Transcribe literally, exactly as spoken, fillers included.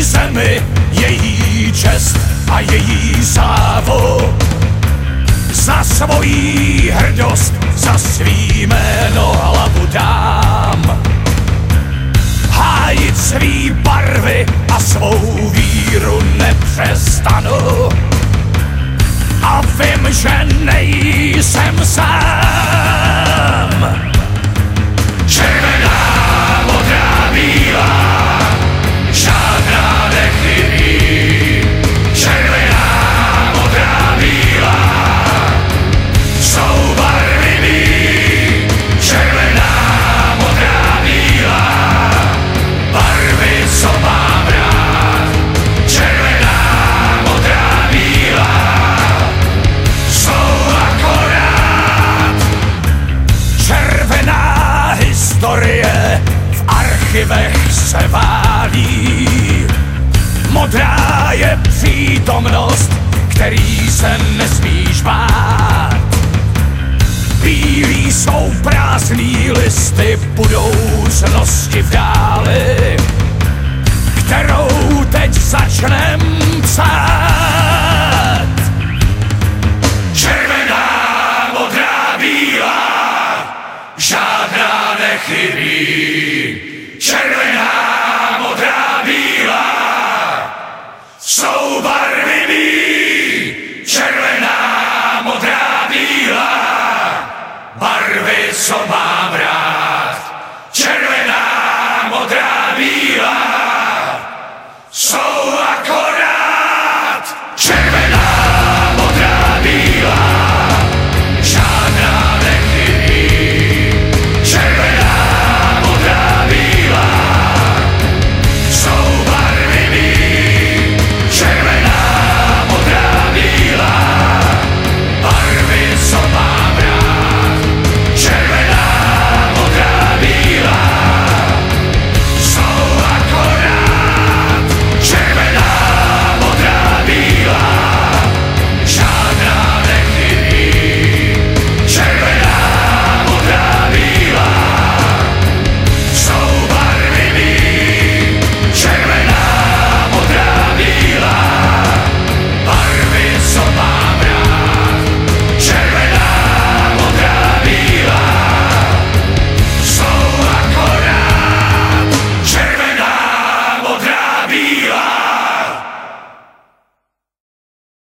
zemi, její čest a její slávu. Za svojí hrdost, za svý jméno hlavu dám. Hájit svý barvy a svou víru nepřestanu. A vím, že nejsem sám. Červená, modrá, bílá, žádná nechybí. Červená, modrá, bílá, jsou barvy mý. Červená, modrá, bílá, barvy, co mám rád. Červená, modrá, bílá, jsou akorát. Červená historie v archivech se válí. Modrá je přítomnost, který se nesmíš bát. Bílý jsou prázdný listy budoucnosti v dáli, kterou teď začnem psát. Červená, modrá, bílá, žádná nechybí.